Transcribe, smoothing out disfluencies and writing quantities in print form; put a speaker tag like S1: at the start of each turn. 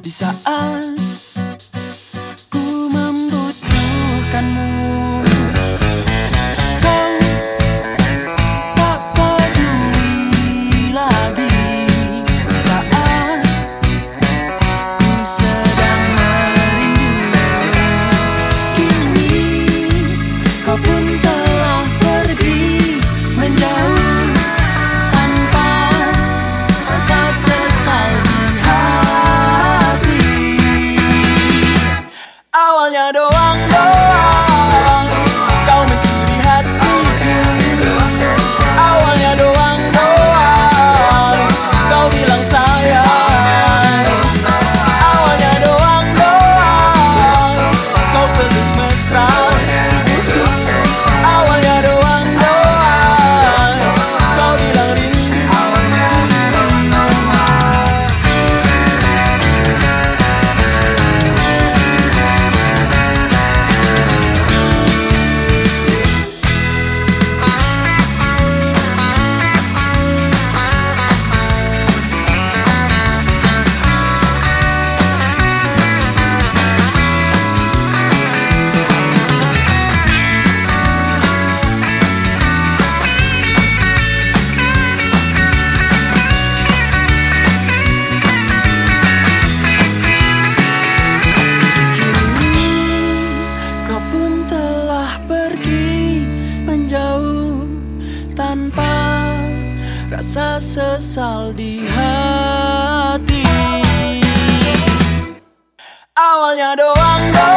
S1: di saat ku membutuhkanmu. Kau tak peduli lagi saat ku sedang merindu. Kini kau pun telah pergi menjauh tanpa rasa sesal di hati. Awalnya doang-doang kau mencuri hatiku. Awalnya doang-doang kau bilang sayang. Awalnya doang-doang kau peluk mesra. Awalnya doang-doang kau bilang rindu. Tanpa rasa sesal di hati. Awalnya doang-doang